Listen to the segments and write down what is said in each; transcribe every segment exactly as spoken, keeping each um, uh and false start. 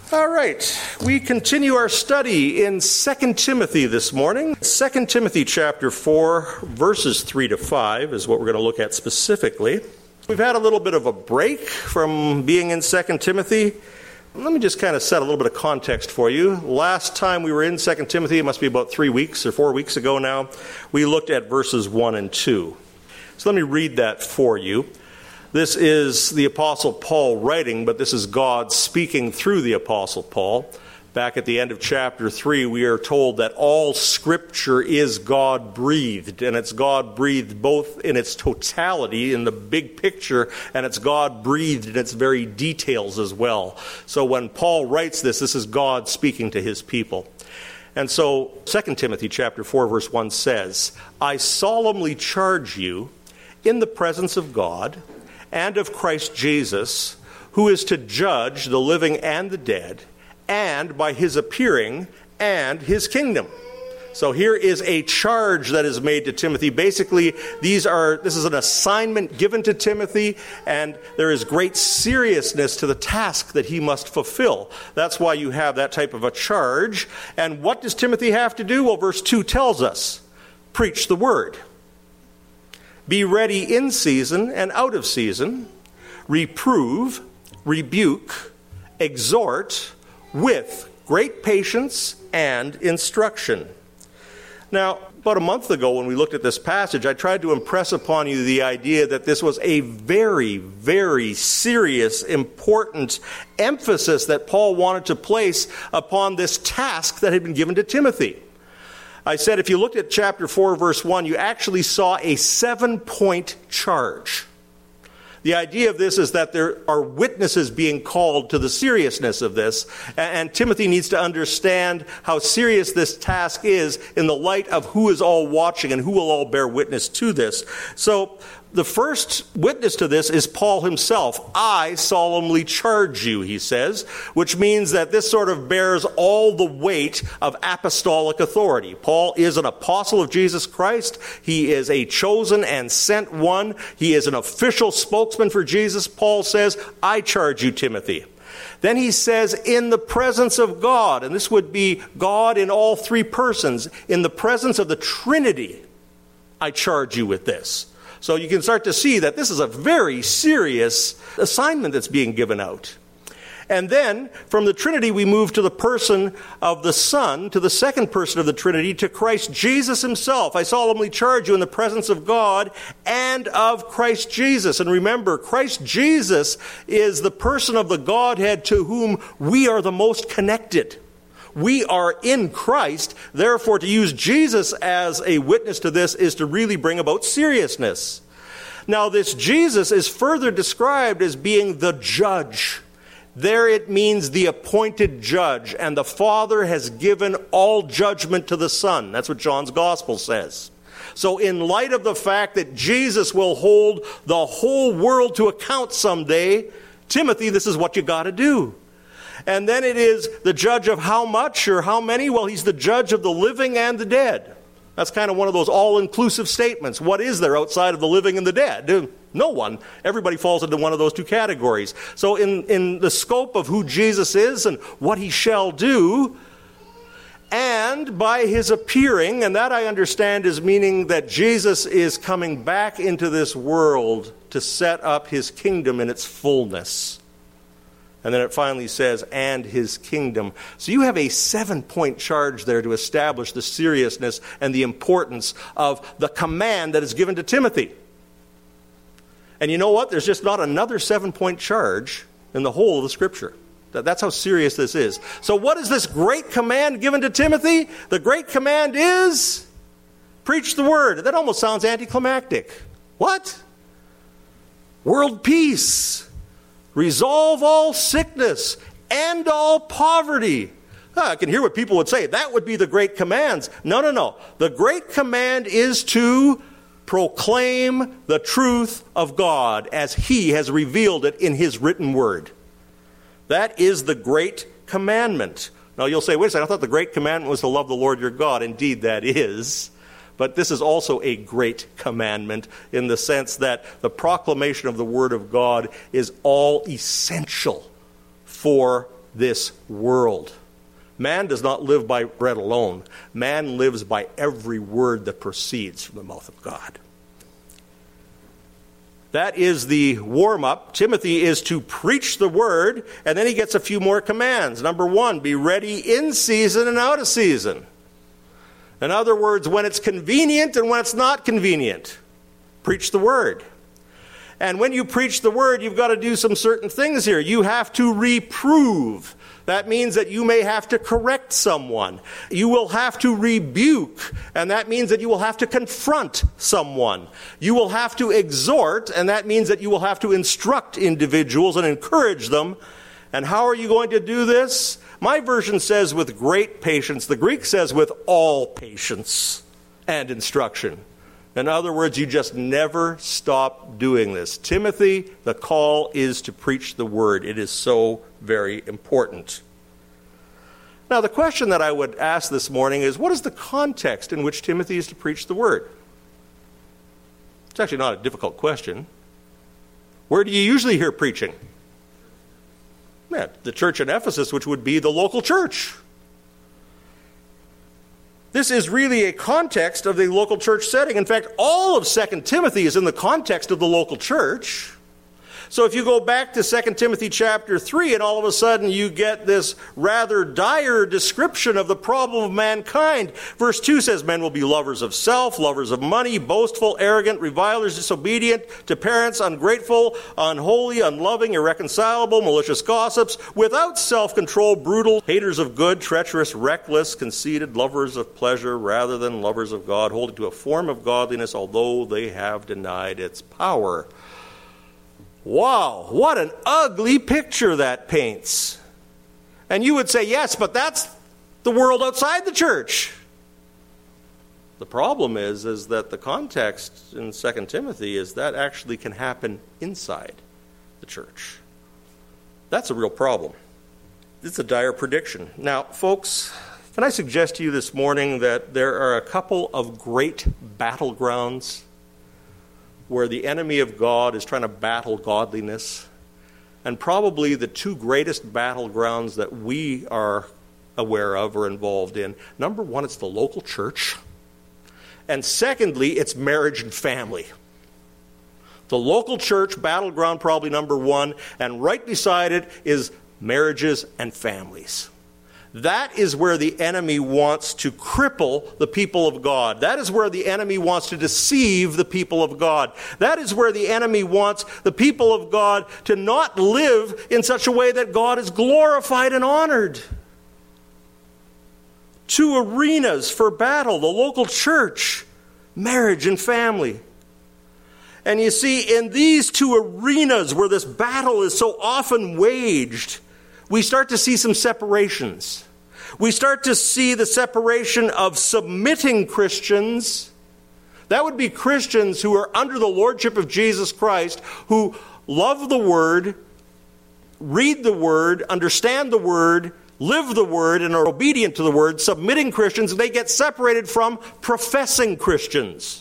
All right, we continue our study in Second Timothy this morning. Second Timothy chapter four, verses three to five is what we're going to look at specifically. We've had a little bit of a break from being in Second Timothy. Let me just kind of set a little bit of context for you. Last time we were in Second Timothy, it must be about three weeks or four weeks ago now, we looked at verses one and two. So let me read that for you. This is the Apostle Paul writing, but this is God speaking through the Apostle Paul. Back at the end of chapter three, we are told that all Scripture is God-breathed, and it's God-breathed both in its totality, in the big picture, and it's God-breathed in its very details as well. So when Paul writes this, this is God speaking to his people. And so Second Timothy chapter four, verse one says, I solemnly charge you in the presence of God and of Christ Jesus, who is to judge the living and the dead, and by his appearing and his kingdom. So here is a charge that is made to Timothy. Basically, these are this is an assignment given to Timothy, and there is great seriousness to the task that he must fulfill. That's why you have that type of a charge. And what does Timothy have to do? Well, verse two tells us, preach the word. Be ready in season and out of season, reprove, rebuke, exhort with great patience and instruction. Now, about a month ago when we looked at this passage, I tried to impress upon you the idea that this was a very, very serious, important emphasis that Paul wanted to place upon this task that had been given to Timothy. I said if you looked at chapter four, verse one, you actually saw a seven-point charge. The idea of this is that there are witnesses being called to the seriousness of this, and Timothy needs to understand how serious this task is in the light of who is all watching and who will all bear witness to this. So the first witness to this is Paul himself. I solemnly charge you, he says, which means that this sort of bears all the weight of apostolic authority. Paul is an apostle of Jesus Christ. He is a chosen and sent one. He is an official spokesman for Jesus. Paul says, I charge you, Timothy. Then he says, in the presence of God, and this would be God in all three persons, in the presence of the Trinity, I charge you with this. So you can start to see that this is a very serious assignment that's being given out. And then, from the Trinity, we move to the person of the Son, to the second person of the Trinity, to Christ Jesus himself. I solemnly charge you in the presence of God and of Christ Jesus. And remember, Christ Jesus is the person of the Godhead to whom we are the most connected. We are in Christ. Therefore, to use Jesus as a witness to this is to really bring about seriousness. Now, this Jesus is further described as being the judge. There it means the appointed judge, and the Father has given all judgment to the Son. That's what John's Gospel says. So in light of the fact that Jesus will hold the whole world to account someday, Timothy, this is what you got to do. And then it is the judge of how much or how many? Well, he's the judge of the living and the dead. That's kind of one of those all-inclusive statements. What is there outside of the living and the dead? No one. Everybody falls into one of those two categories. So in, in the scope of who Jesus is and what he shall do, and by his appearing, and that I understand is meaning that Jesus is coming back into this world to set up his kingdom in its fullness. And then it finally says, and his kingdom. So you have a seven-point charge there to establish the seriousness and the importance of the command that is given to Timothy. And you know what? There's just not another seven-point charge in the whole of the Scripture. That's how serious this is. So what is this great command given to Timothy? The great command is, preach the word. That almost sounds anticlimactic. What? World peace. Resolve all sickness, end all poverty. Ah, I can hear what people would say. That would be the great commands. No, no, no. The great command is to proclaim the truth of God as he has revealed it in his written word. That is the great commandment. Now you'll say, wait a second, I thought the great commandment was to love the Lord your God. Indeed, that is. But this is also a great commandment in the sense that the proclamation of the Word of God is all essential for this world. Man does not live by bread alone. Man lives by every word that proceeds from the mouth of God. That is the warm-up. Timothy is to preach the word, and then he gets a few more commands. Number one, be ready in season and out of season. In other words, when it's convenient and when it's not convenient, preach the word. And when you preach the word, you've got to do some certain things here. You have to reprove. That means that you may have to correct someone. You will have to rebuke, and that means that you will have to confront someone. You will have to exhort, and that means that you will have to instruct individuals and encourage them. And how are you going to do this? My version says with great patience. The Greek says with all patience and instruction. In other words, you just never stop doing this. Timothy, the call is to preach the word. It is so very important. Now, the question that I would ask this morning is, what is the context in which Timothy is to preach the word? It's actually not a difficult question. Where do you usually hear preaching? Yeah, the church in Ephesus, which would be the local church. This is really a context of the local church setting. In fact, all of Second Timothy is in the context of the local church. So if you go back to Second Timothy chapter three, and all of a sudden you get this rather dire description of the problem of mankind. Verse two says, men will be lovers of self, lovers of money, boastful, arrogant, revilers, disobedient to parents, ungrateful, unholy, unloving, irreconcilable, malicious gossips, without self-control, brutal, haters of good, treacherous, reckless, conceited, lovers of pleasure rather than lovers of God, holding to a form of godliness, although they have denied its power. Wow, what an ugly picture that paints. And you would say, yes, but that's the world outside the church. The problem is, is that the context in Second Timothy is that actually can happen inside the church. That's a real problem. It's a dire prediction. Now, folks, can I suggest to you this morning that there are a couple of great battlegrounds where the enemy of God is trying to battle godliness. And probably the two greatest battlegrounds that we are aware of or involved in. Number one, it's the local church. And secondly, it's marriage and family. The local church, battleground probably number one, and right beside it is marriages and families. That is where the enemy wants to cripple the people of God. That is where the enemy wants to deceive the people of God. That is where the enemy wants the people of God to not live in such a way that God is glorified and honored. Two arenas for battle, the local church, marriage and family. And you see, in these two arenas where this battle is so often waged, we start to see some separations. We start to see the separation of submitting Christians. That would be Christians who are under the lordship of Jesus Christ, who love the Word, read the Word, understand the Word, live the Word, and are obedient to the Word. Submitting Christians, they get separated from professing Christians.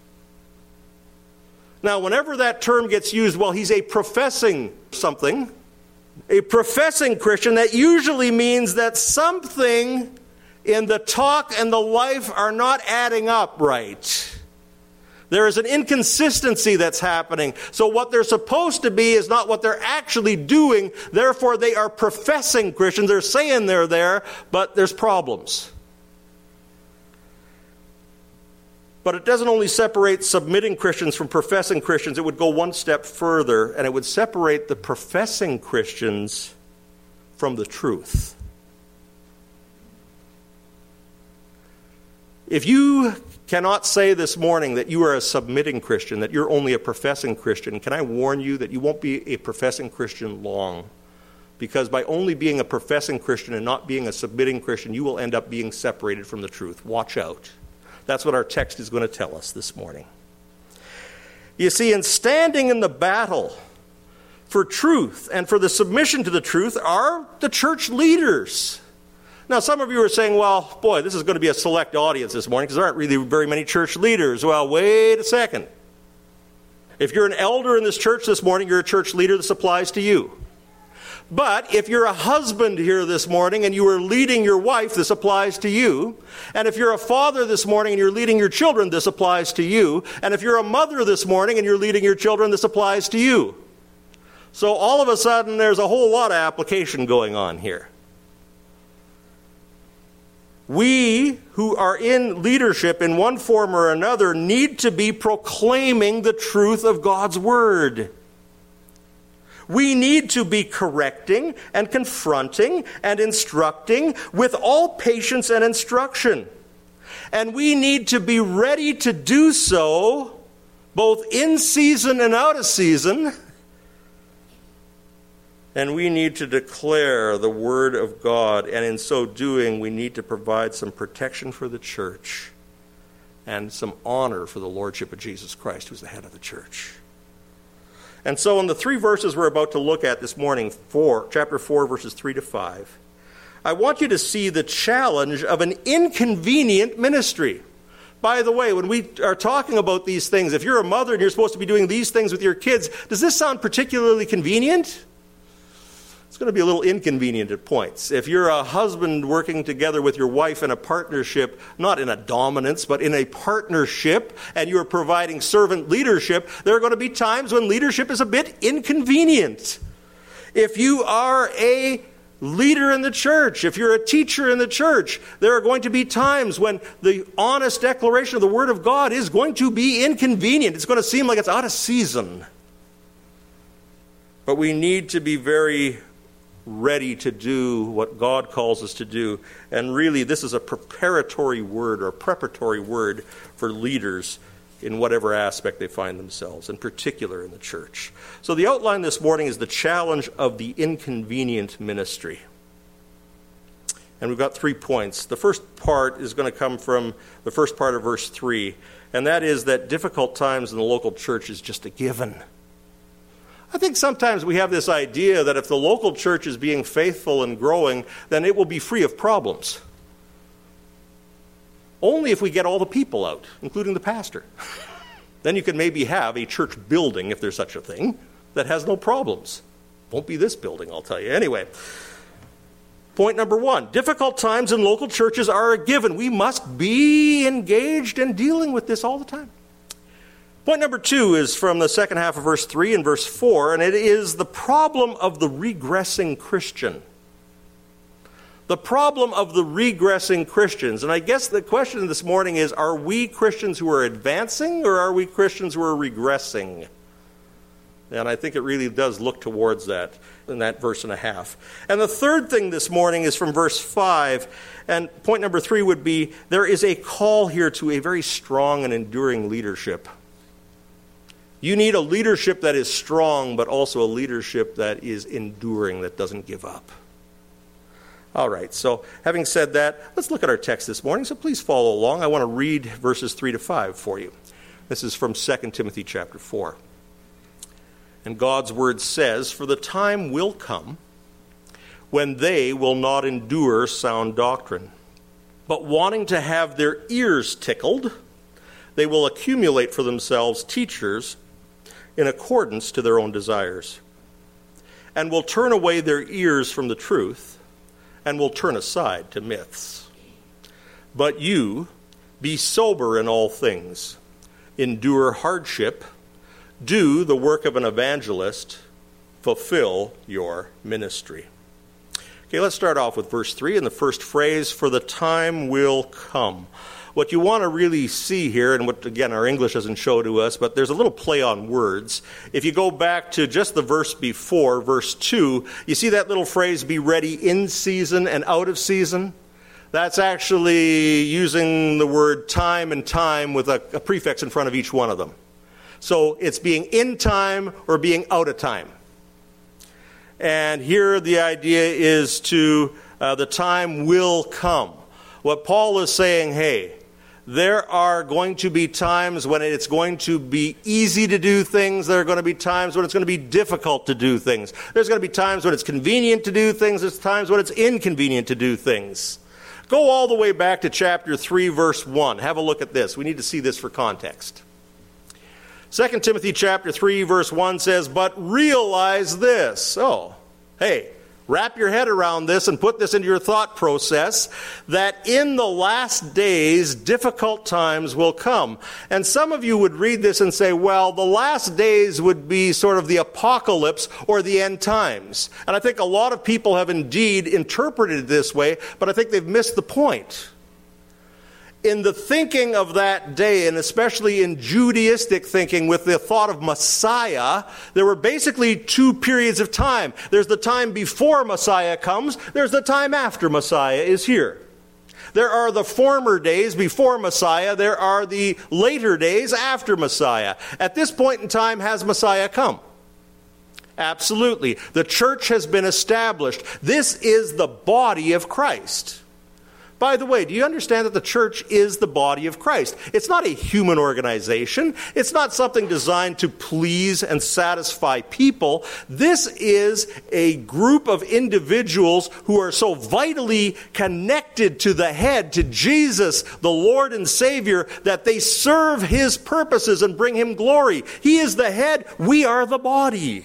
Now, whenever that term gets used, well, he's a professing something. A professing Christian, that usually means that something in the talk and the life are not adding up right. There is an inconsistency that's happening. So what they're supposed to be is not what they're actually doing. Therefore, they are professing Christians. They're saying they're there, but there's problems. But it doesn't only separate submitting Christians from professing Christians. It would go one step further, and it would separate the professing Christians from the truth. If you cannot say this morning that you are a submitting Christian, that you're only a professing Christian, can I warn you that you won't be a professing Christian long? Because by only being a professing Christian and not being a submitting Christian, you will end up being separated from the truth. Watch out. That's what our text is going to tell us this morning. You see, in standing in the battle for truth and for the submission to the truth are the church leaders. Now, some of you are saying, well, boy, this is going to be a select audience this morning because there aren't really very many church leaders. Well, wait a second. If you're an elder in this church this morning, you're a church leader. This applies to you. But if you're a husband here this morning and you are leading your wife, this applies to you. And if you're a father this morning and you're leading your children, this applies to you. And if you're a mother this morning and you're leading your children, this applies to you. So all of a sudden, there's a whole lot of application going on here. We who are in leadership in one form or another need to be proclaiming the truth of God's word. We need to be correcting and confronting and instructing with all patience and instruction. And we need to be ready to do so both in season and out of season. And we need to declare the word of God. And in so doing, we need to provide some protection for the church and some honor for the lordship of Jesus Christ, who's the head of the church. And so in the three verses we're about to look at this morning, four, chapter four, verses three to five, I want you to see the challenge of an inconvenient ministry. By the way, when we are talking about these things, if you're a mother and you're supposed to be doing these things with your kids, does this sound particularly convenient? It's going to be a little inconvenient at points. If you're a husband working together with your wife in a partnership, not in a dominance, but in a partnership, and you're providing servant leadership, there are going to be times when leadership is a bit inconvenient. If you are a leader in the church, if you're a teacher in the church, there are going to be times when the honest declaration of the Word of God is going to be inconvenient. It's going to seem like it's out of season. But we need to be very ready to do what God calls us to do. And really, this is a preparatory word or a preparatory word for leaders in whatever aspect they find themselves, in particular in the church. So the outline this morning is the challenge of the inconvenient ministry. And we've got three points. The first part is going to come from the first part of verse three, and that is that difficult times in the local church is just a given. I think sometimes we have this idea that if the local church is being faithful and growing, then it will be free of problems. Only if we get all the people out, including the pastor. Then you can maybe have a church building, if there's such a thing, that has no problems. Won't be this building, I'll tell you. Anyway, point number one, difficult times in local churches are a given. We must be engaged in dealing with this all the time. Point number two is from the second half of verse three and verse four, and it is the problem of the regressing Christian. The problem of the regressing Christians. And I guess the question this morning is, are we Christians who are advancing or are we Christians who are regressing? And I think it really does look towards that in that verse and a half. And the third thing this morning is from verse five. And point number three would be, there is a call here to a very strong and enduring leadership. You need a leadership that is strong, but also a leadership that is enduring, that doesn't give up. All right, so having said that, let's look at our text this morning. So please follow along. I want to read verses three to five for you. This is from Second Timothy chapter four. And God's word says, "For the time will come when they will not endure sound doctrine, but wanting to have their ears tickled, they will accumulate for themselves teachers in accordance to their own desires, and will turn away their ears from the truth, and will turn aside to myths. But you, be sober in all things, endure hardship, do the work of an evangelist, fulfill your ministry." Okay, let's start off with verse three and the first phrase, "For the time will come." What you want to really see here, and what, again, our English doesn't show to us, but there's a little play on words. If you go back to just the verse before, verse two, you see that little phrase, "be ready in season and out of season"? That's actually using the word time and time with a, a prefix in front of each one of them. So it's being in time or being out of time. And here the idea is to, uh, the time will come. What Paul is saying, hey, there are going to be times when it's going to be easy to do things. There are going to be times when it's going to be difficult to do things. There's going to be times when it's convenient to do things. There's times when it's inconvenient to do things. Go all the way back to chapter three, verse one. Have a look at this. We need to see this for context. Second Timothy chapter three, verse one says, "But realize this." Oh, hey, Wrap your head around this and put this into your thought process, that in the last days, difficult times will come. And some of you would read this and say, well, the last days would be sort of the apocalypse or the end times. And I think a lot of people have indeed interpreted it this way, but I think they've missed the point. In the thinking of that day, and especially in Judaistic thinking with the thought of Messiah, there were basically two periods of time. There's the time before Messiah comes. There's the time after Messiah is here. There are the former days before Messiah. There are the later days after Messiah. At this point in time, has Messiah come? Absolutely. The church has been established. This is the body of Christ. By the way, do you understand that the church is the body of Christ? It's not a human organization. It's not something designed to please and satisfy people. This is a group of individuals who are so vitally connected to the head, to Jesus, the Lord and Savior, that they serve His purposes and bring Him glory. He is the head. We are the body.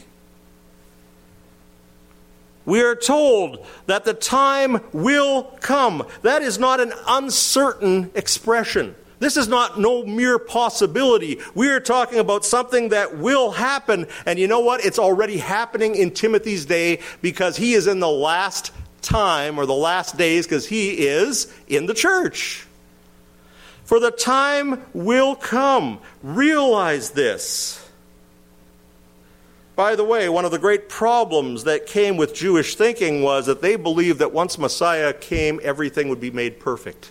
We are told that the time will come. That is not an uncertain expression. This is not no mere possibility. We are talking about something that will happen. And you know what? It's already happening in Timothy's day, because he is in the last time, or the last days, because he is in the church. For the time will come. Realize this. By the way, one of the great problems that came with Jewish thinking was that they believed that once Messiah came, everything would be made perfect.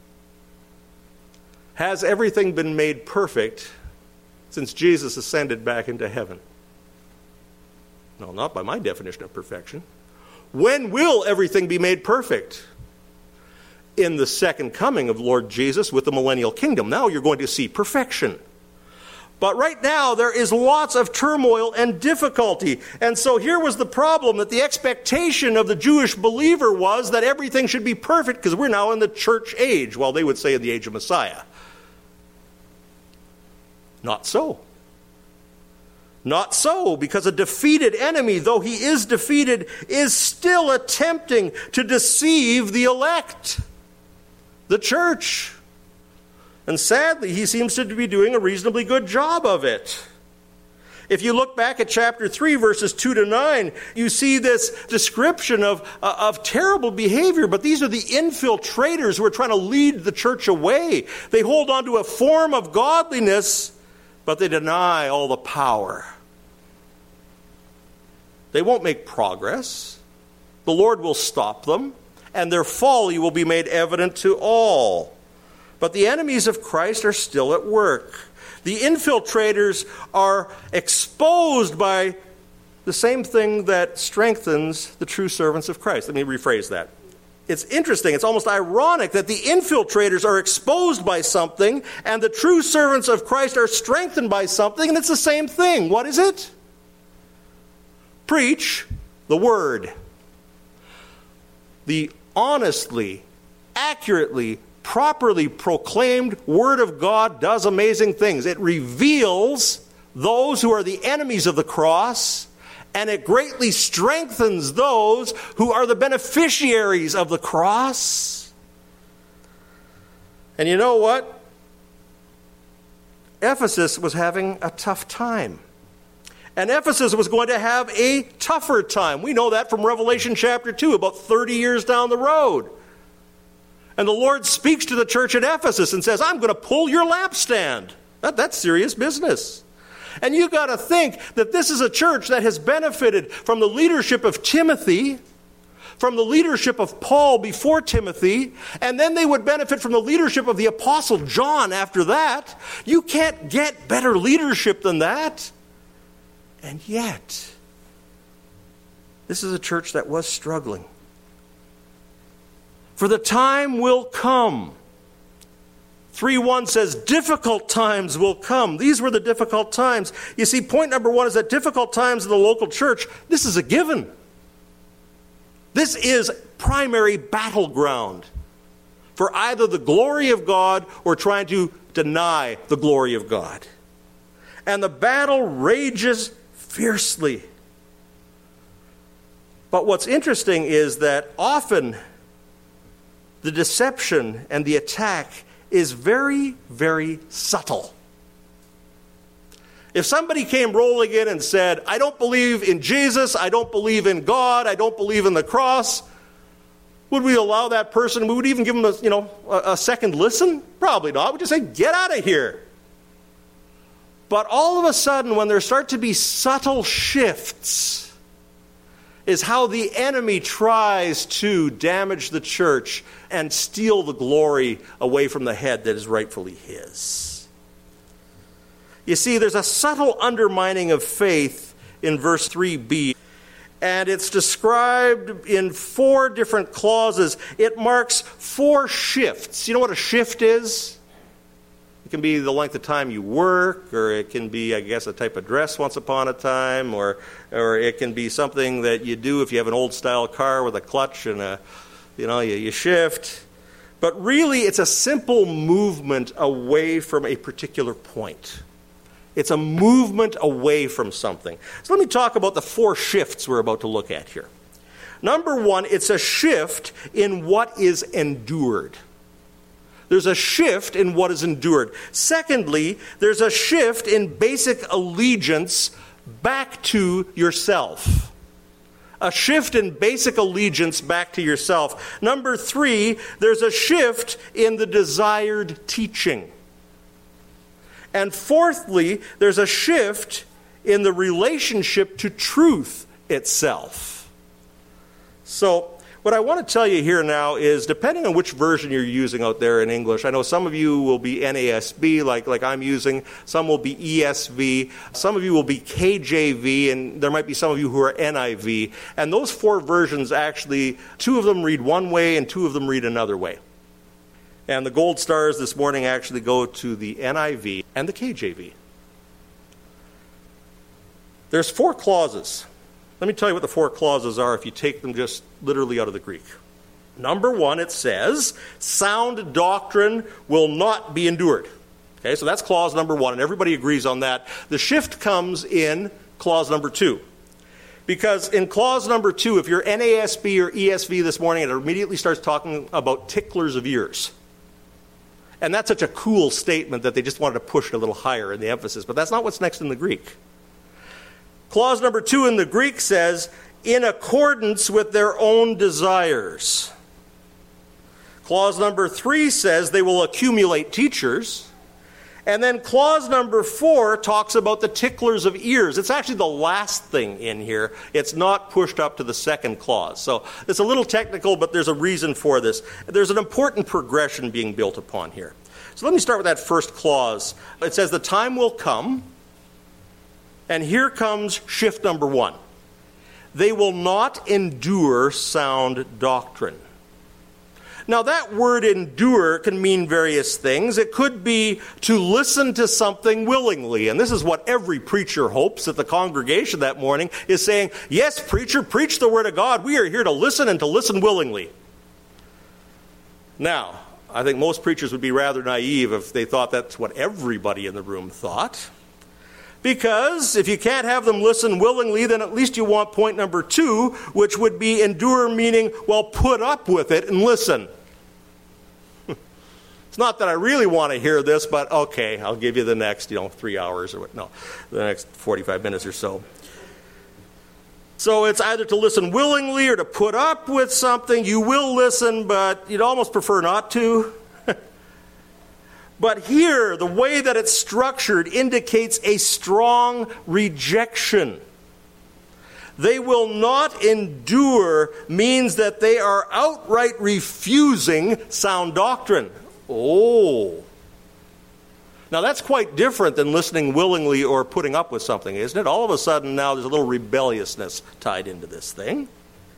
Has everything been made perfect since Jesus ascended back into heaven? No, not by my definition of perfection. When will everything be made perfect? In the second coming of Lord Jesus with the millennial kingdom. Now you're going to see perfection. But right now, there is lots of turmoil and difficulty. And so here was the problem, that the expectation of the Jewish believer was that everything should be perfect, because we're now in the church age. Well, they would say in the age of Messiah. Not so. Not so, because a defeated enemy, though he is defeated, is still attempting to deceive the elect, the church. And sadly, he seems to be doing a reasonably good job of it. If you look back at chapter three, verses two to nine, you see this description of, uh, of terrible behavior. But these are the infiltrators who are trying to lead the church away. They hold on to a form of godliness, but they deny all the power. They won't make progress. The Lord will stop them, and their folly will be made evident to all. But the enemies of Christ are still at work. The infiltrators are exposed by the same thing that strengthens the true servants of Christ. Let me rephrase that. It's interesting, it's almost ironic that the infiltrators are exposed by something and the true servants of Christ are strengthened by something, and it's the same thing. What is it? Preach the word. The honestly, accurately, properly proclaimed Word of God does amazing things. It reveals those who are the enemies of the cross, and it greatly strengthens those who are the beneficiaries of the cross. And you know what? Ephesus was having a tough time. And Ephesus was going to have a tougher time. We know that from Revelation chapter two, about thirty years down the road. And the Lord speaks to the church at Ephesus and says, I'm going to pull your lampstand. That, that's serious business. And you've got to think that this is a church that has benefited from the leadership of Timothy, from the leadership of Paul before Timothy, and then they would benefit from the leadership of the Apostle John after that. You can't get better leadership than that. And yet, this is a church that was struggling. For the time will come. three one says, difficult times will come. These were the difficult times. You see, point number one is that difficult times in the local church, this is a given. This is primary battleground for either the glory of God or trying to deny the glory of God. And the battle rages fiercely. But what's interesting is that often the deception and the attack is very, very subtle. If somebody came rolling in and said, I don't believe in Jesus, I don't believe in God, I don't believe in the cross, would we allow that person, we would even give them a, you know, a, a second listen? Probably not. We'd just say, get out of here. But all of a sudden, when there start to be subtle shifts, is how the enemy tries to damage the church and steal the glory away from the head that is rightfully his. You see, there's a subtle undermining of faith in verse three b, and it's described in four different clauses. It marks four shifts. You know what a shift is? It can be the length of time you work, or it can be, I guess, a type of dress once upon a time, or or it can be something that you do if you have an old-style car with a clutch and a, you know, you, you shift. But really, it's a simple movement away from a particular point. It's a movement away from something. So let me talk about the four shifts we're about to look at here. Number one, it's a shift in what is endured. There's a shift in what is endured. Secondly, there's a shift in basic allegiance back to yourself. A shift in basic allegiance back to yourself. Number three, there's a shift in the desired teaching. And fourthly, there's a shift in the relationship to truth itself. So, what I want to tell you here now is, depending on which version you're using out there in English, I know some of you will be N A S B, like, like I'm using. Some will be E S V. Some of you will be K J V, and there might be some of you who are N I V. And those four versions, actually, two of them read one way and two of them read another way. And the gold stars this morning actually go to the N I V and the K J V. There's four clauses. Let me tell you what the four clauses are if you take them just literally out of the Greek. Number one, it says, sound doctrine will not be endured. Okay, so that's clause number one, and everybody agrees on that. The shift comes in clause number two. Because in clause number two, if you're N A S B or E S V this morning, it immediately starts talking about ticklers of ears. And that's such a cool statement that they just wanted to push it a little higher in the emphasis. But that's not what's next in the Greek. Clause number two in the Greek says, in accordance with their own desires. Clause number three says they will accumulate teachers. And then clause number four talks about the ticklers of ears. It's actually the last thing in here. It's not pushed up to the second clause. So it's a little technical, but there's a reason for this. There's an important progression being built upon here. So let me start with that first clause. It says the time will come. And here comes shift number one. They will not endure sound doctrine. Now that word endure can mean various things. It could be to listen to something willingly. And this is what every preacher hopes that the congregation that morning is saying, yes, preacher, preach the word of God. We are here to listen and to listen willingly. Now, I think most preachers would be rather naive if they thought that's what everybody in the room thought. Because if you can't have them listen willingly, then at least you want point number two, which would be endure, meaning, well, put up with it and listen. It's not that I really want to hear this, but okay, I'll give you the next, you know, three hours or what, no, the next forty-five minutes or so. So it's either to listen willingly or to put up with something. You will listen, but you'd almost prefer not to. But here, the way that it's structured indicates a strong rejection. They will not endure means that they are outright refusing sound doctrine. Oh. Now that's quite different than listening willingly or putting up with something, isn't it? All of a sudden now there's a little rebelliousness tied into this thing.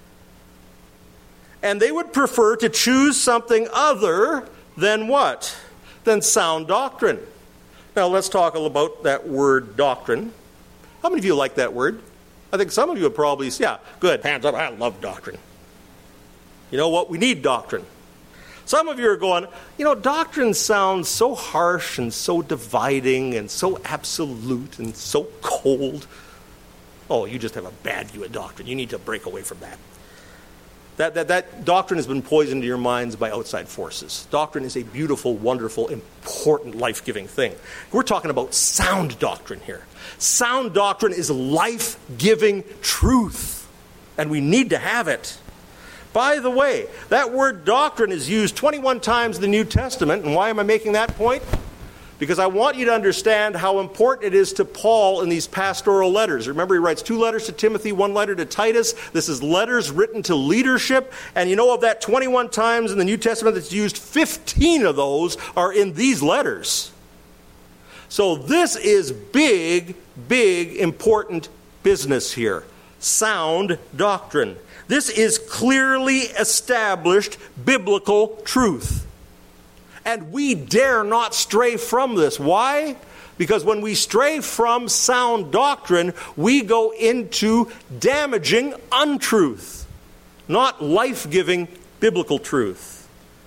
And they would prefer to choose something other than what? Than sound doctrine. Now let's talk about that word doctrine. How many of you like that word? I think some of you would probably say, yeah, good, hands up, I love doctrine. You know what? We need doctrine. Some of you are going, you know, doctrine sounds so harsh and so dividing and so absolute and so cold. Oh, you just have a bad view of doctrine. You need to break away from that. That, that, that doctrine has been poisoned into your minds by outside forces. Doctrine is a beautiful, wonderful, important, life-giving thing. We're talking about sound doctrine here. Sound doctrine is life-giving truth, and we need to have it. By the way, that word doctrine is used twenty-one times in the New Testament, and why am I making that point? Because I want you to understand how important it is to Paul in these pastoral letters. Remember, he writes two letters to Timothy, one letter to Titus. This is letters written to leadership. And you know, of that twenty-one times in the New Testament that's used, fifteen of those are in these letters. So this is big, big, important business here. Sound doctrine. This is clearly established biblical truth. And we dare not stray from this. Why? Because when we stray from sound doctrine, we go into damaging untruth, not life-giving biblical truth.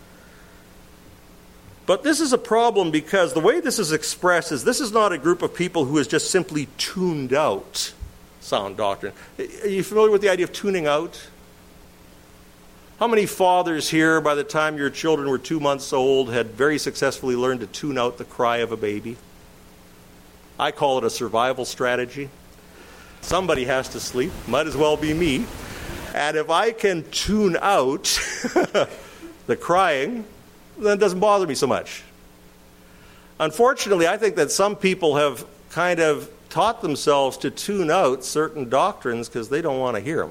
But this is a problem because the way this is expressed is this is not a group of people who has just simply tuned out sound doctrine. Are you familiar with the idea of tuning out? How many fathers here, by the time your children were two months old, had very successfully learned to tune out the cry of a baby? I call it a survival strategy. Somebody has to sleep. Might as well be me. And if I can tune out the crying, then it doesn't bother me so much. Unfortunately, I think that some people have kind of taught themselves to tune out certain doctrines because they don't want to hear them.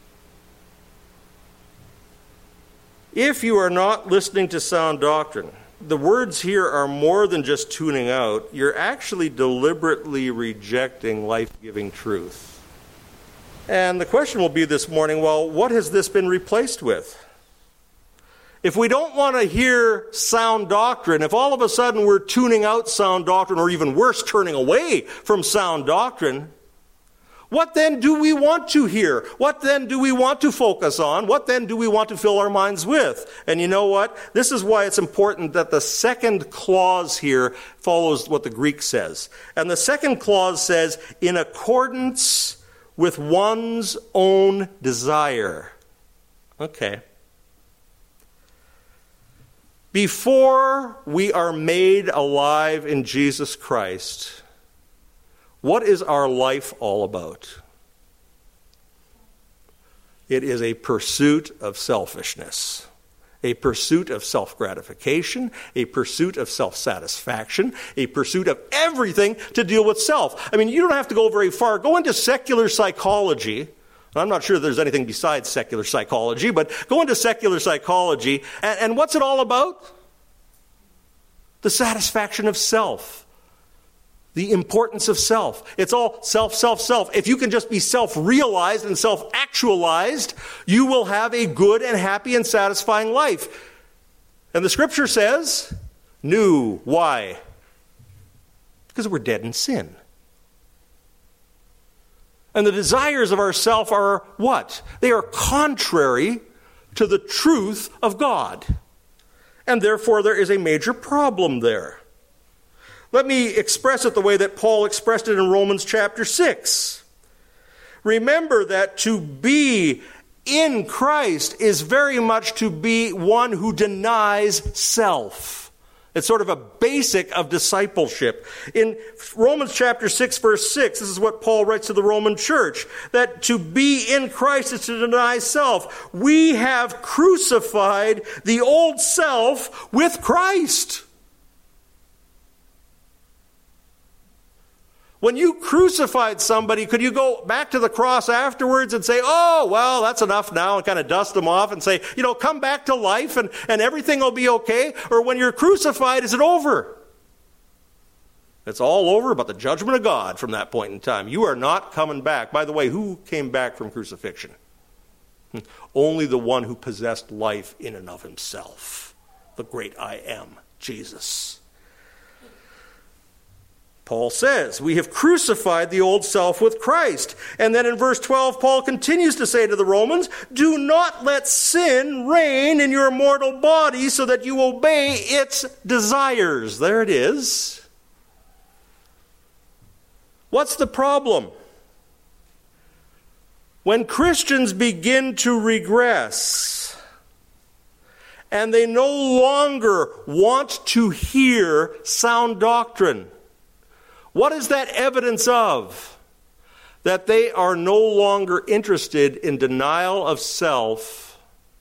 If you are not listening to sound doctrine, the words here are more than just tuning out. You're actually deliberately rejecting life-giving truth. And the question will be this morning, well, what has this been replaced with? If we don't want to hear sound doctrine, if all of a sudden we're tuning out sound doctrine, or even worse, turning away from sound doctrine, what then do we want to hear? What then do we want to focus on? What then do we want to fill our minds with? And you know what? This is why it's important that the second clause here follows what the Greek says. And the second clause says, in accordance with one's own desire. Okay. Before we are made alive in Jesus Christ, what is our life all about? It is a pursuit of selfishness, a pursuit of self-gratification, a pursuit of self-satisfaction, a pursuit of everything to deal with self. I mean, you don't have to go very far. Go into secular psychology. I'm not sure there's anything besides secular psychology, but go into secular psychology, and, and what's it all about? The satisfaction of self. The importance of self. It's all self, self, self. If you can just be self-realized and self-actualized, you will have a good and happy and satisfying life. And the scripture says, new. Why? Because we're dead in sin. And the desires of our self are what? They are contrary to the truth of God. And therefore there is a major problem there. Let me express it the way that Paul expressed it in Romans chapter six. Remember that to be in Christ is very much to be one who denies self. It's sort of a basic of discipleship. In Romans chapter six, verse six, this is what Paul writes to the Roman church, that to be in Christ is to deny self. We have crucified the old self with Christ. When you crucified somebody, could you go back to the cross afterwards and say, oh, well, that's enough now, and kind of dust them off and say, you know, come back to life and, and everything will be okay? Or when you're crucified, is it over? It's all over but the judgment of God from that point in time. You are not coming back. By the way, who came back from crucifixion? Only the one who possessed life in and of himself. The great I am, Jesus. Paul says, we have crucified the old self with Christ. And then in verse twelve, Paul continues to say to the Romans, do not let sin reign in your mortal body so that you obey its desires. There it is. What's the problem? When Christians begin to regress, and they no longer want to hear sound doctrine, what is that evidence of? That they are no longer interested in denial of self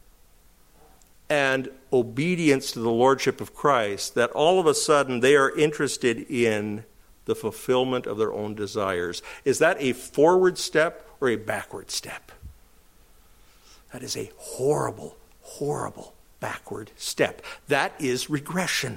and obedience to the Lordship of Christ, that all of a sudden they are interested in the fulfillment of their own desires. Is that a forward step or a backward step? That is a horrible, horrible backward step. That is regression.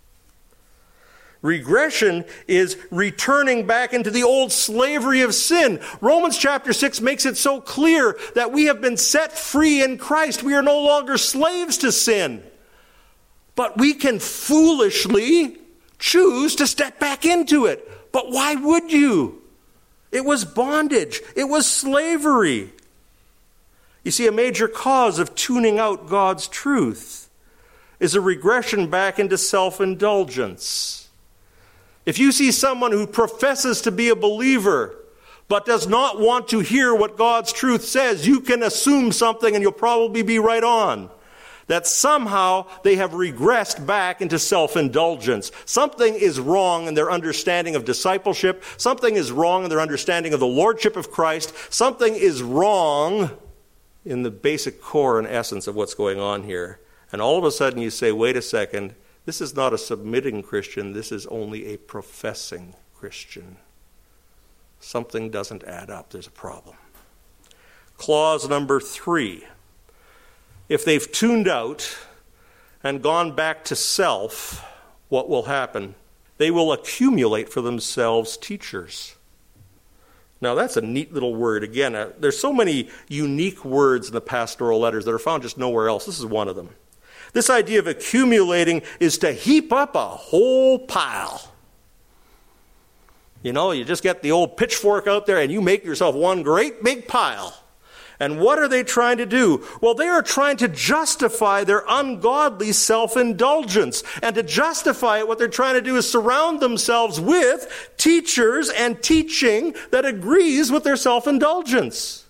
Regression is returning back into the old slavery of sin. Romans chapter six makes it so clear that we have been set free in Christ. We are no longer slaves to sin. But we can foolishly choose to step back into it. But why would you? It was bondage. It was slavery. You see, a major cause of tuning out God's truth is a regression back into self-indulgence. If you see someone who professes to be a believer but does not want to hear what God's truth says, you can assume something, and you'll probably be right on, that somehow they have regressed back into self-indulgence. Something is wrong in their understanding of discipleship. Something is wrong in their understanding of the Lordship of Christ. Something is wrong in the basic core and essence of what's going on here. And all of a sudden you say, wait a second, this is not a submitting Christian, this is only a professing Christian. Something doesn't add up, there's a problem. Clause number three. If they've tuned out and gone back to self, what will happen? They will accumulate for themselves teachers. Now, that's a neat little word. Again, uh, there's so many unique words in the pastoral letters that are found just nowhere else. This is one of them. This idea of accumulating is to heap up a whole pile. You know, you just get the old pitchfork out there and you make yourself one great big pile. And what are they trying to do? Well, they are trying to justify their ungodly self-indulgence. And to justify it, what they're trying to do is surround themselves with teachers and teaching that agrees with their self-indulgence.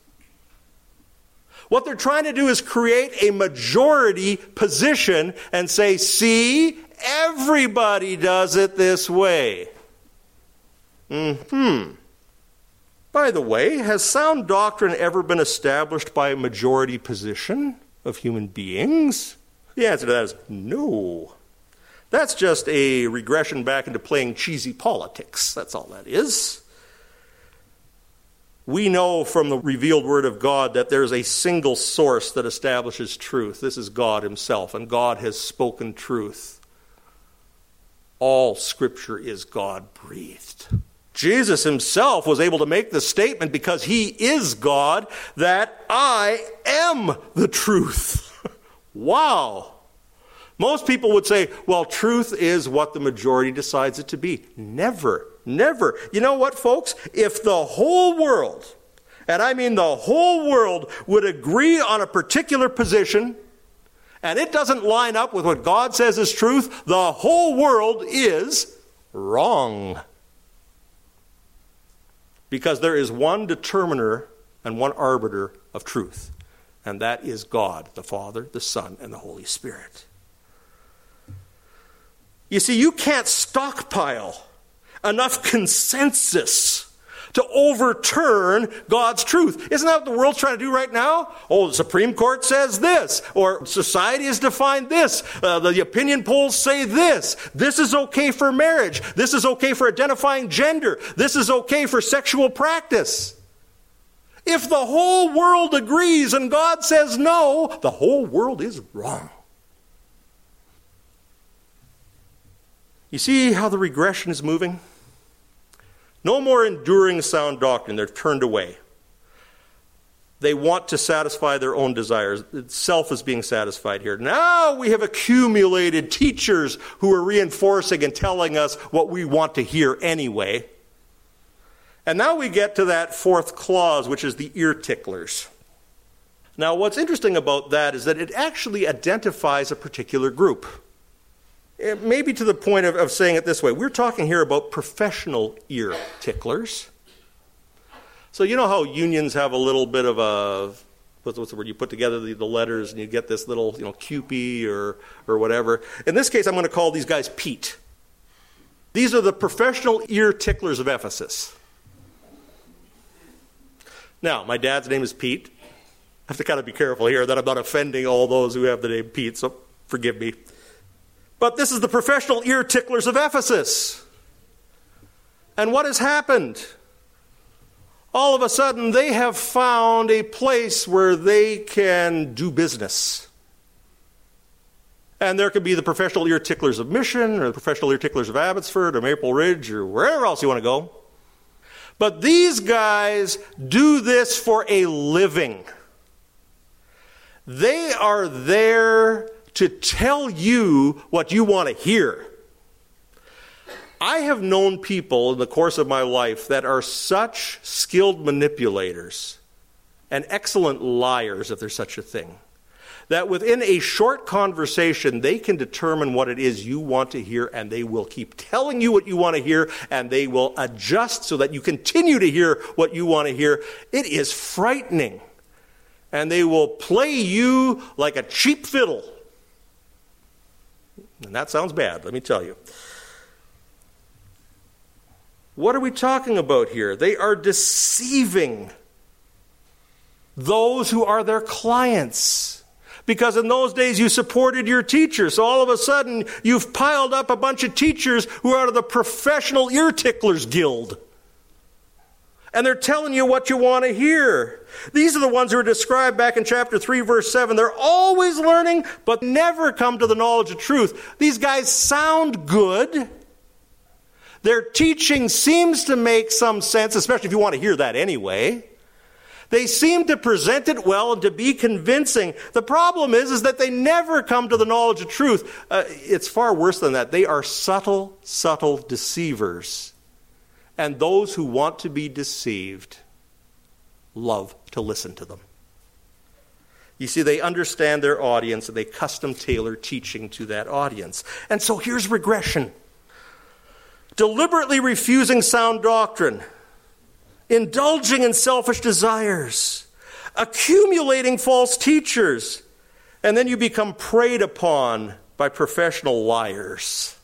What they're trying to do is create a majority position and say, see, everybody does it this way. Hmm. By the way, has sound doctrine ever been established by a majority position of human beings? The answer to that is no. That's just a regression back into playing cheesy politics. That's all that is. We know from the revealed Word of God that there's a single source that establishes truth. This is God Himself, and God has spoken truth. All Scripture is God-breathed. Jesus Himself was able to make the statement because He is God that I am the truth. Wow. Most people would say, well, truth is what the majority decides it to be. Never, never. You know what, folks? If the whole world, and I mean the whole world, would agree on a particular position, and it doesn't line up with what God says is truth, the whole world is wrong. Because there is one determiner and one arbiter of truth, and that is God, the Father, the Son, and the Holy Spirit. You see, you can't stockpile enough consensus to overturn God's truth. Isn't that what the world's trying to do right now? Oh, the Supreme Court says this, or society has defined this. Uh, the opinion polls say this. This is okay for marriage. This is okay for identifying gender. This is okay for sexual practice. If the whole world agrees and God says no, the whole world is wrong. You see how the regression is moving? No more enduring sound doctrine. They're turned away. They want to satisfy their own desires. Self is being satisfied here. Now we have accumulated teachers who are reinforcing and telling us what we want to hear anyway. And now we get to that fourth clause, which is the ear ticklers. Now what's interesting about that is that it actually identifies a particular group. Maybe to the point of, of saying it this way. We're talking here about professional ear ticklers. So you know how unions have a little bit of a, what's the word, you put together the, the letters and you get this little, you know, Q P or, or whatever. In this case, I'm going to call these guys Pete. These are the professional ear ticklers of Ephesus. Now, my dad's name is Pete. I have to kind of be careful here that I'm not offending all those who have the name Pete, so forgive me. But this is the professional ear ticklers of Ephesus. And what has happened? All of a sudden, they have found a place where they can do business. And there could be the professional ear ticklers of Mission, or the professional ear ticklers of Abbotsford, or Maple Ridge, or wherever else you want to go. But these guys do this for a living. They are there to tell you what you want to hear. I have known people in the course of my life that are such skilled manipulators and excellent liars, if there's such a thing, that within a short conversation, they can determine what it is you want to hear, and they will keep telling you what you want to hear, and they will adjust so that you continue to hear what you want to hear. It is frightening. And they will play you like a cheap fiddle. And that sounds bad, let me tell you. What are we talking about here? They are deceiving those who are their clients. Because in those days you supported your teachers. So all of a sudden you've piled up a bunch of teachers who are out of the Professional Ear Ticklers Guild. And they're telling you what you want to hear. These are the ones who are described back in chapter three, verse seven. They're always learning, but never come to the knowledge of truth. These guys sound good. Their teaching seems to make some sense, especially if you want to hear that anyway. They seem to present it well and to be convincing. The problem is, is that they never come to the knowledge of truth. Uh, it's far worse than that. They are subtle, subtle deceivers. And those who want to be deceived love to listen to them. You see, they understand their audience and they custom tailor teaching to that audience. And so here's regression. Deliberately refusing sound doctrine, indulging in selfish desires, accumulating false teachers, and then you become preyed upon by professional liars.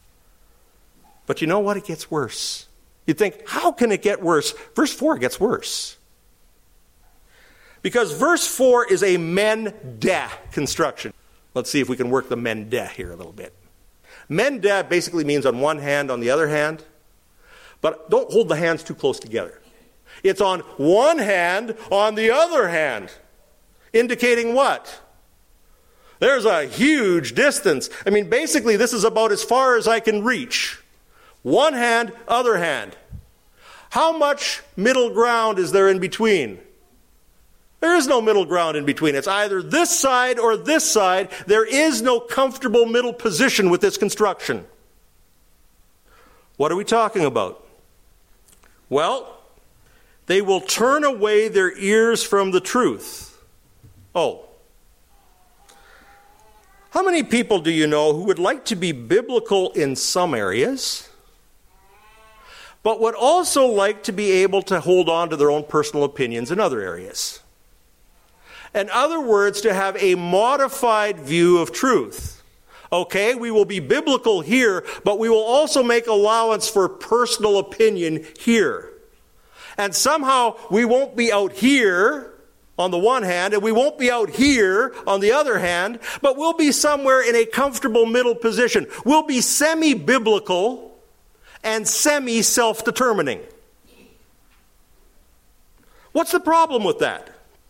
But you know what? It gets worse. You'd think, how can it get worse? Verse four gets worse. Because verse four is a men-de construction. Let's see if we can work the men-de here a little bit. Men-de basically means on one hand, on the other hand. But don't hold the hands too close together. It's on one hand, on the other hand. Indicating what? There's a huge distance. I mean, basically, this is about as far as I can reach. One hand, other hand. How much middle ground is there in between? There is no middle ground in between. It's either this side or this side. There is no comfortable middle position with this construction. What are we talking about? Well, they will turn away their ears from the truth. Oh. How many people do you know who would like to be biblical in some areas, but would also like to be able to hold on to their own personal opinions in other areas? In other words, to have a modified view of truth. Okay, we will be biblical here, but we will also make allowance for personal opinion here. And somehow we won't be out here on the one hand, and we won't be out here on the other hand, but we'll be somewhere in a comfortable middle position. We'll be semi-biblical and semi-self-determining. What's the problem with that?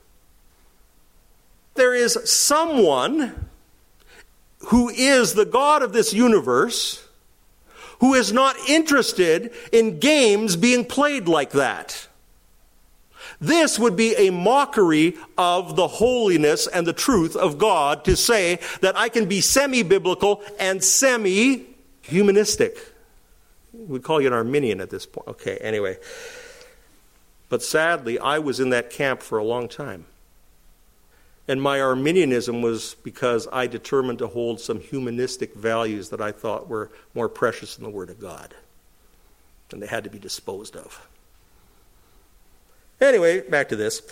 There is someone who is the God of this universe who is not interested in games being played like that. This would be a mockery of the holiness and the truth of God to say that I can be semi-biblical and semi-humanistic. We'd call you an Arminian at this point. Okay, anyway. But sadly, I was in that camp for a long time. And my Arminianism was because I determined to hold some humanistic values that I thought were more precious than the Word of God. And they had to be disposed of. Anyway, back to this.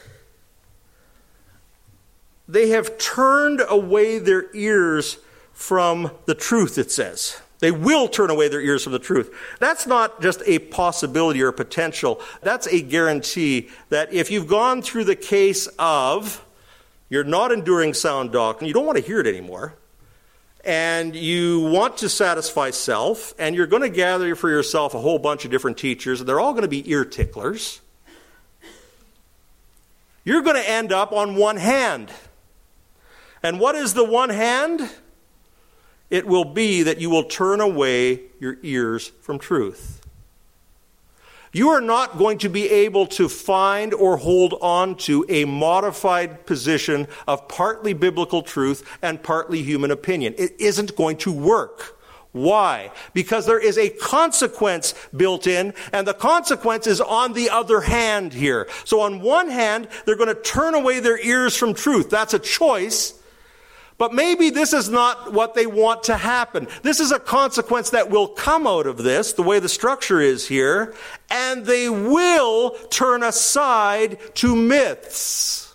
They have turned away their ears from the truth, it says. They will turn away their ears from the truth. That's not just a possibility or a potential. That's a guarantee that if you've gone through the case of you're not enduring sound doctrine, you don't want to hear it anymore, and you want to satisfy self, and you're going to gather for yourself a whole bunch of different teachers, and they're all going to be ear ticklers, you're going to end up on one hand. And what is the one hand? It will be that you will turn away your ears from truth. You are not going to be able to find or hold on to a modified position of partly biblical truth and partly human opinion. It isn't going to work. Why? Because there is a consequence built in, and the consequence is on the other hand here. So on one hand, they're going to turn away their ears from truth. That's a choice. But maybe this is not what they want to happen. This is a consequence that will come out of this, the way the structure is here, and they will turn aside to myths.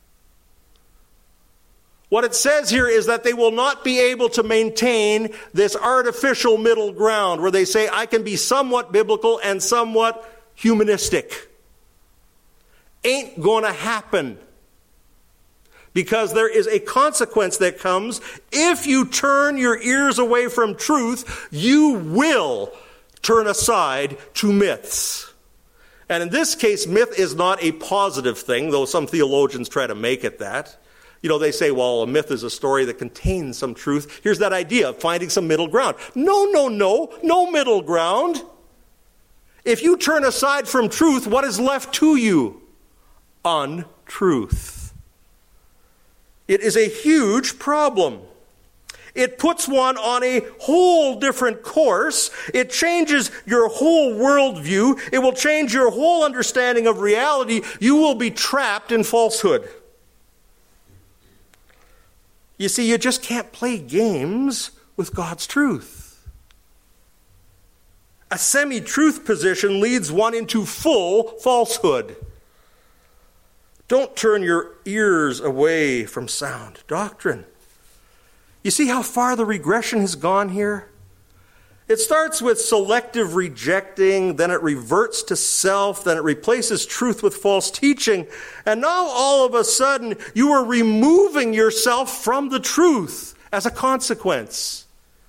What it says here is that they will not be able to maintain this artificial middle ground where they say, I can be somewhat biblical and somewhat humanistic. Ain't going to happen. Because there is a consequence that comes. If you turn your ears away from truth, you will turn aside to myths. And in this case, myth is not a positive thing, though some theologians try to make it that. You know, they say, well, a myth is a story that contains some truth. Here's that idea of finding some middle ground. No, no, no, no middle ground. If you turn aside from truth, what is left to you? Untruth. It is a huge problem. It puts one on a whole different course. It changes your whole worldview. It will change your whole understanding of reality. You will be trapped in falsehood. You see, you just can't play games with God's truth. A semi-truth position leads one into full falsehood. Don't turn your ears away from sound doctrine. You see how far the regression has gone here? It starts with selective rejecting, then it reverts to self, then it replaces truth with false teaching, and now all of a sudden you are removing yourself from the truth as a consequence.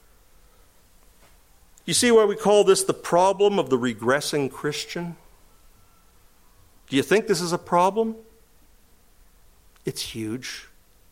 You see why we call this the problem of the regressing Christian? Do you think this is a problem? It's huge.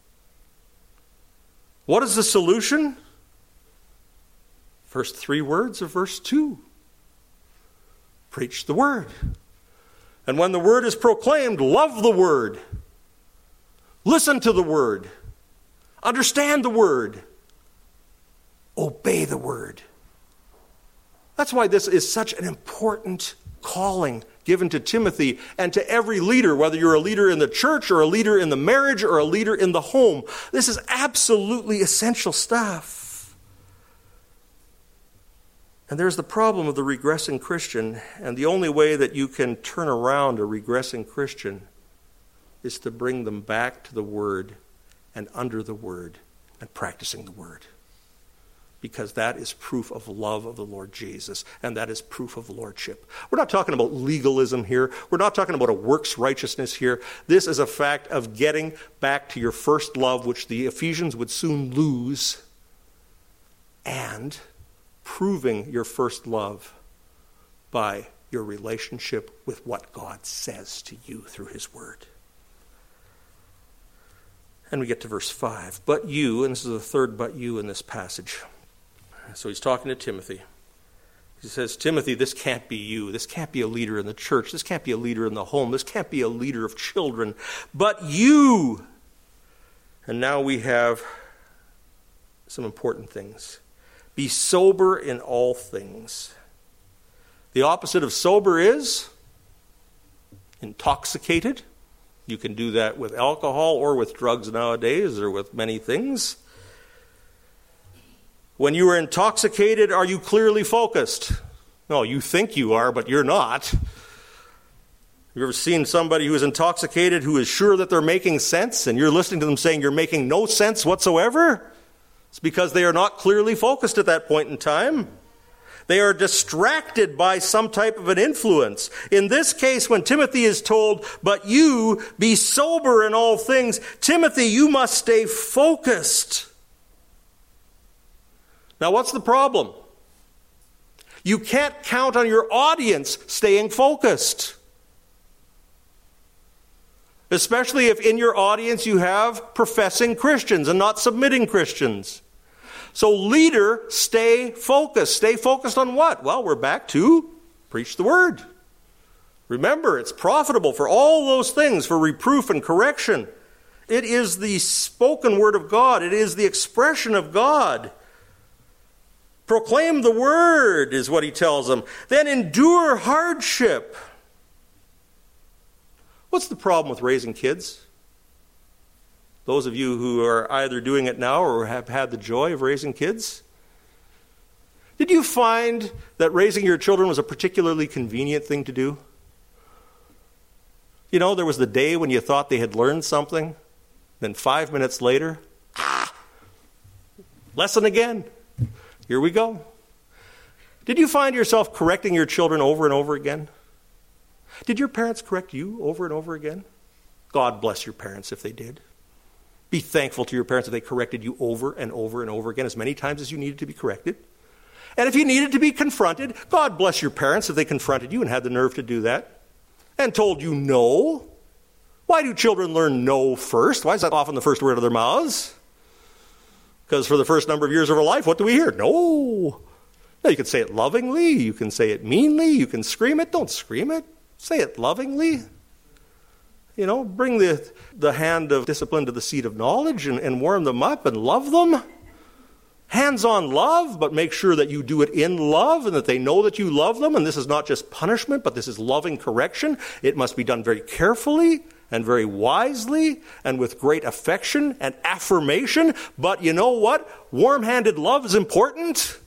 What is the solution? First three words of verse two. Preach the word. And when the word is proclaimed, love the word. Listen to the word. Understand the word. Obey the word. That's why this is such an important calling given to Timothy and to every leader, whether you're a leader in the church or a leader in the marriage or a leader in the home. This is absolutely essential stuff. And there's the problem of the regressing Christian, and the only way that you can turn around a regressing Christian is to bring them back to the Word and under the Word and practicing the Word. Because that is proof of love of the Lord Jesus, and that is proof of lordship. We're not talking about legalism here. We're not talking about a works righteousness here. This is a fact of getting back to your first love, which the Ephesians would soon lose, and proving your first love by your relationship with what God says to you through his word. And we get to verse five. But you, and this is the third but you in this passage. So he's talking to Timothy. He says, Timothy, this can't be you. This can't be a leader in the church. This can't be a leader in the home. This can't be a leader of children. But you. And now we have some important things. Be sober in all things. The opposite of sober is intoxicated. You can do that with alcohol or with drugs nowadays or with many things. When you are intoxicated, are you clearly focused? No, you think you are, but you're not. You ever seen somebody who is intoxicated who is sure that they're making sense, and you're listening to them saying you're making no sense whatsoever? It's because they are not clearly focused at that point in time. They are distracted by some type of an influence. In this case, when Timothy is told, but you be sober in all things, Timothy, you must stay focused. Now, what's the problem? You can't count on your audience staying focused. Especially if in your audience you have professing Christians and not submitting Christians. So leader, stay focused. Stay focused on what? Well, we're back to preach the word. Remember, it's profitable for all those things, for reproof and correction. It is the spoken word of God. It is the expression of God. Proclaim the word is what he tells them. Then endure hardship. What's the problem with raising kids? Those of you who are either doing it now or have had the joy of raising kids. Did you find that raising your children was a particularly convenient thing to do? You know, there was the day when you thought they had learned something, then five minutes later, ah, lesson again. Here we go. Did you find yourself correcting your children over and over again? Did your parents correct you over and over again? God bless your parents if they did. Be thankful to your parents if they corrected you over and over and over again, as many times as you needed to be corrected. And if you needed to be confronted, God bless your parents if they confronted you and had the nerve to do that and told you no. Why do children learn no first? Why is that often the first word of their mouths? Because for the first number of years of our life, what do we hear? No. Now, you can say it lovingly. You can say it meanly. You can scream it. Don't scream it. Say it lovingly. You know, bring the, the hand of discipline to the seat of knowledge and, and warm them up and love them. Hands-on love, but make sure that you do it in love and that they know that you love them. And this is not just punishment, but this is loving correction. It must be done very carefully and very wisely and with great affection and affirmation. But you know what? Warm-handed love is important.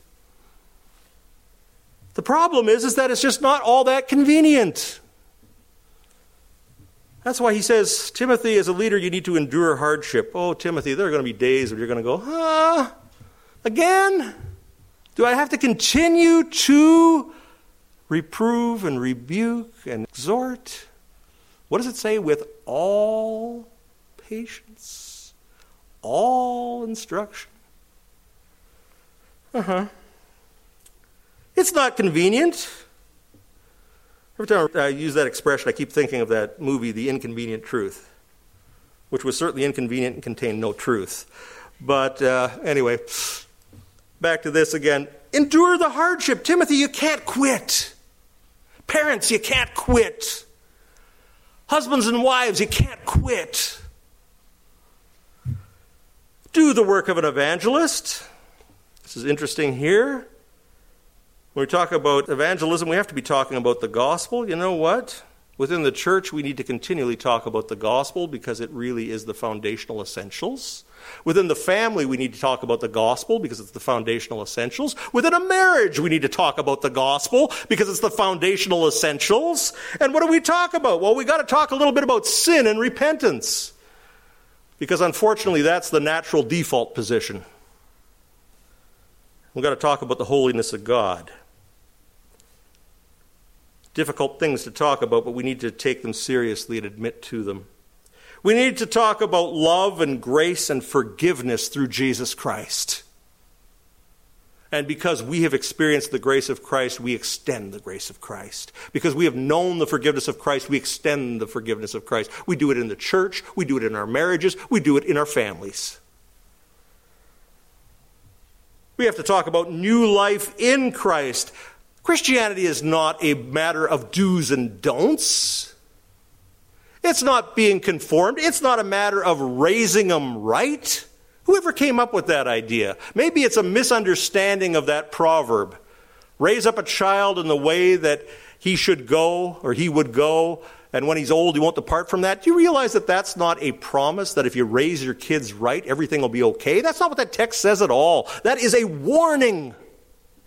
The problem is, is that it's just not all that convenient. That's why he says, Timothy, as a leader, you need to endure hardship. Oh, Timothy, there are going to be days when you're going to go, ah, again? Do I have to continue to reprove and rebuke and exhort? What does it say? With all patience, all instruction. Uh-huh. It's not convenient. Every time I use that expression, I keep thinking of that movie, The Inconvenient Truth, which was certainly inconvenient and contained no truth. But uh, anyway, back to this again. Endure the hardship. Timothy, you can't quit. Parents, you can't quit. Husbands and wives, you can't quit. Do the work of an evangelist. This is interesting here. When we talk about evangelism, we have to be talking about the gospel. You know what? Within the church, we need to continually talk about the gospel because it really is the foundational essentials. Within the family, we need to talk about the gospel because it's the foundational essentials. Within a marriage, we need to talk about the gospel because it's the foundational essentials. And what do we talk about? Well, we got to talk a little bit about sin and repentance because unfortunately, that's the natural default position. We've got to talk about the holiness of God. Difficult things to talk about, but we need to take them seriously and admit to them. We need to talk about love and grace and forgiveness through Jesus Christ. And because we have experienced the grace of Christ, we extend the grace of Christ. Because we have known the forgiveness of Christ, we extend the forgiveness of Christ. We do it in the church, we do it in our marriages, we do it in our families. We have to talk about new life in Christ. Christianity is not a matter of do's and don'ts. It's not being conformed. It's not a matter of raising them right. Whoever came up with that idea? Maybe it's a misunderstanding of that proverb. Raise up a child in the way that he should go or he would go, and when he's old, he won't depart from that. Do you realize that that's not a promise, that if you raise your kids right, everything will be okay? That's not what that text says at all. That is a warning.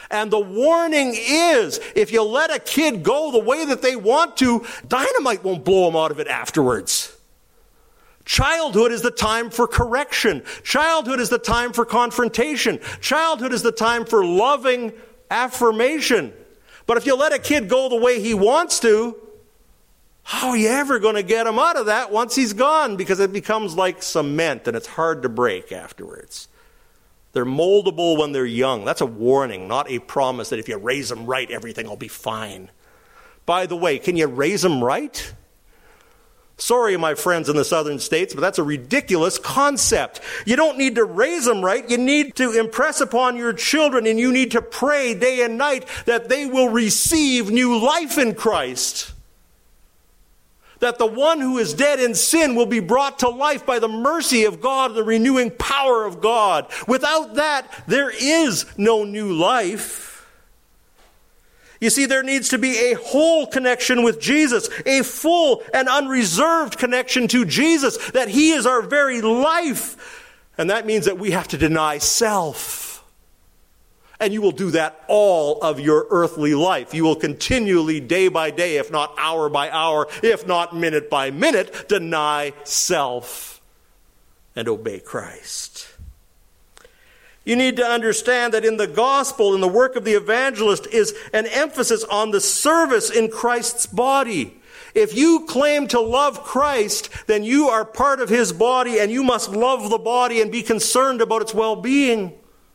And the warning is, if you let a kid go the way that they want to, dynamite won't blow them out of it afterwards. Childhood is the time for correction. Childhood is the time for confrontation. Childhood is the time for loving affirmation. But if you let a kid go the way he wants to, how are you ever going to get him out of that once he's gone? Because it becomes like cement and it's hard to break afterwards. They're moldable when they're young. That's a warning, not a promise that if you raise them right, everything will be fine. By the way, can you raise them right? Sorry, my friends in the southern states, but that's a ridiculous concept. You don't need to raise them right. You need to impress upon your children, and you need to pray day and night that they will receive new life in Christ. That the one who is dead in sin will be brought to life by the mercy of God, the renewing power of God. Without that, there is no new life. You see, there needs to be a whole connection with Jesus, a full and unreserved connection to Jesus, that he is our very life. And that means that we have to deny self. And you will do that all of your earthly life. You will continually, day by day, if not hour by hour, if not minute by minute, deny self and obey Christ. You need to understand that in the gospel, in the work of the evangelist, is an emphasis on the service in Christ's body. If you claim to love Christ, then you are part of his body, and you must love the body and be concerned about its well-being.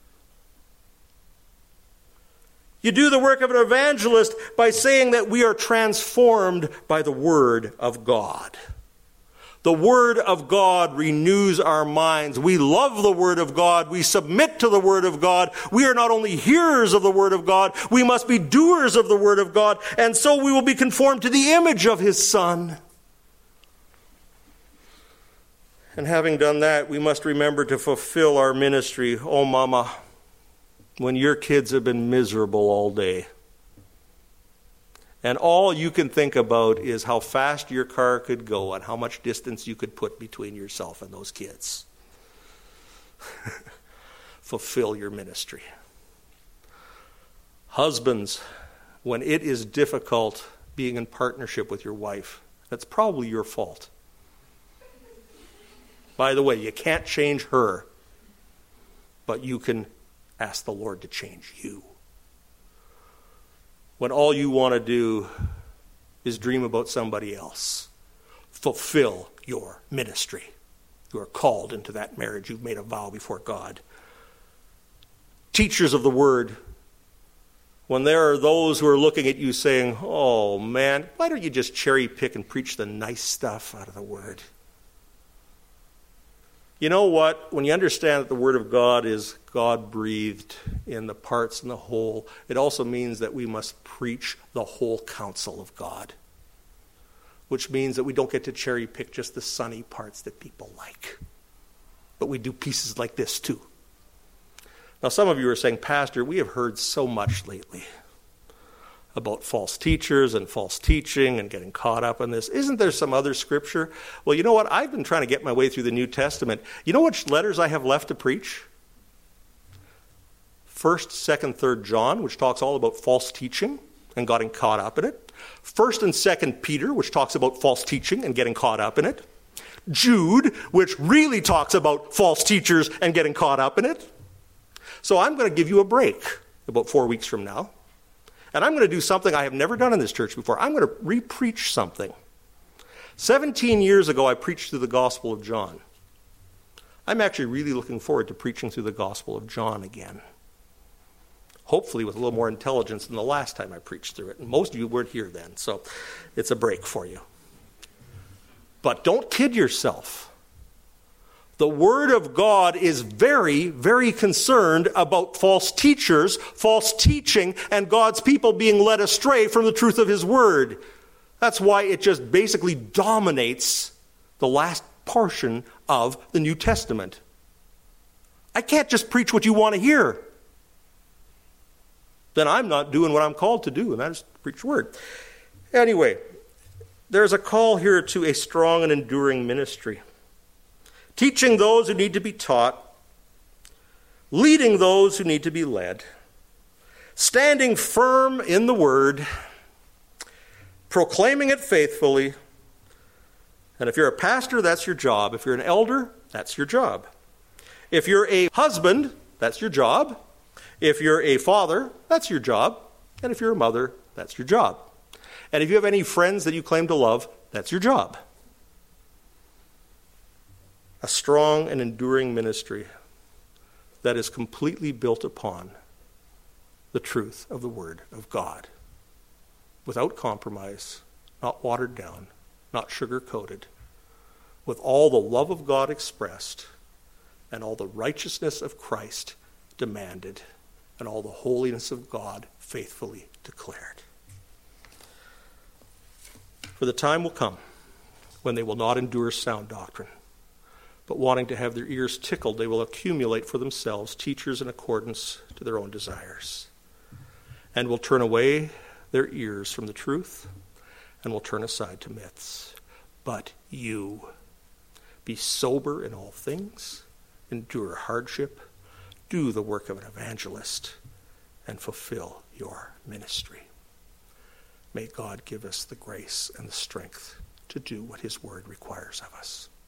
You do the work of an evangelist by saying that we are transformed by the Word of God. The Word of God renews our minds. We love the Word of God. We submit to the Word of God. We are not only hearers of the Word of God, we must be doers of the Word of God, and so we will be conformed to the image of his Son. And having done that, we must remember to fulfill our ministry. Oh, Mama, when your kids have been miserable all day, and all you can think about is how fast your car could go and how much distance you could put between yourself and those kids. Fulfill your ministry. Husbands, when it is difficult being in partnership with your wife, that's probably your fault. By the way, you can't change her, but you can ask the Lord to change you. When all you want to do is dream about somebody else, fulfill your ministry. You are called into that marriage. You've made a vow before God. Teachers of the Word, when there are those who are looking at you saying, oh man, why don't you just cherry pick and preach the nice stuff out of the Word? You know what? When you understand that the Word of God is God-breathed in the parts and the whole, it also means that we must preach the whole counsel of God, which means that we don't get to cherry pick just the sunny parts that people like, but we do pieces like this too. Now, some of you are saying, Pastor, we have heard so much lately about false teachers and false teaching and getting caught up in this. Isn't there some other scripture? Well, you know what? I've been trying to get my way through the New Testament. You know which letters I have left to preach? First, Second, Third John, which talks all about false teaching and getting caught up in it. First and Second Peter, which talks about false teaching and getting caught up in it. Jude, which really talks about false teachers and getting caught up in it. So I'm going to give you a break about four weeks from now. And I'm going to do something I have never done in this church before. I'm going to re-preach something. Seventeen years ago, I preached through the Gospel of John. I'm actually really looking forward to preaching through the Gospel of John again. Hopefully with a little more intelligence than the last time I preached through it. And most of you weren't here then, so it's a break for you. But don't kid yourself. The Word of God is very, very concerned about false teachers, false teaching, and God's people being led astray from the truth of His Word. That's why it just basically dominates the last portion of the New Testament. I can't just preach what you want to hear. Then I'm not doing what I'm called to do, and that is preach the Word. Anyway, there's a call here to a strong and enduring ministry. Teaching those who need to be taught, leading those who need to be led. standing firm in the word, proclaiming it faithfully. And if you're a pastor, that's your job. If you're an elder, that's your job. If you're a husband, that's your job. If you're a father, that's your job. And if you're a mother, that's your job. And if you have any friends that you claim to love, that's your job. A strong and enduring ministry that is completely built upon the truth of the Word of God, without compromise, not watered down, not sugar-coated, with all the love of God expressed and all the righteousness of Christ demanded and all the holiness of God faithfully declared. For the time will come when they will not endure sound doctrine, but wanting to have their ears tickled, they will accumulate for themselves teachers in accordance to their own desires, and will turn away their ears from the truth, and will turn aside to myths. But you, be sober in all things, endure hardship, do the work of an evangelist, and fulfill your ministry. May God give us the grace and the strength to do what his word requires of us.